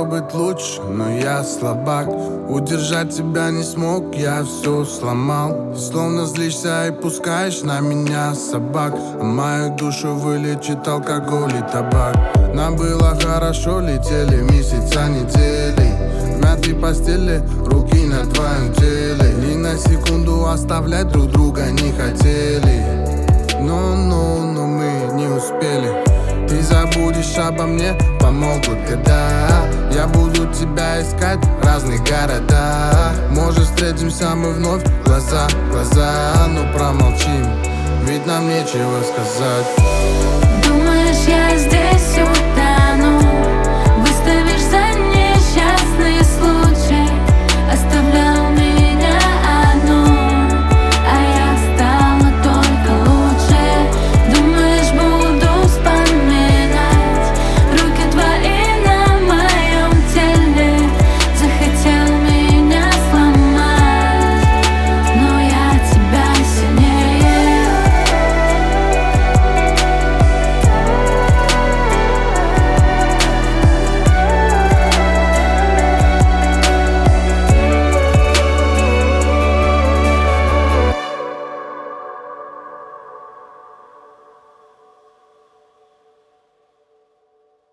быть лучше, но я слабак. Удержать тебя не смог, я все сломал. Ты словно злишься и пускаешь на меня собак, а мою душу вылечит алкоголь и табак. Нам было хорошо, летели месяца, недели. В мятой постели, руки на твоем теле. Ни на секунду оставлять друг друга не хотели. Но мы не успели. Ты забудешь обо мне, помогут года. Я буду тебя искать в разных городах. Может, встретимся мы вновь глаза в глаза. Но промолчим, ведь нам нечего сказать. Думаешь, я здесь?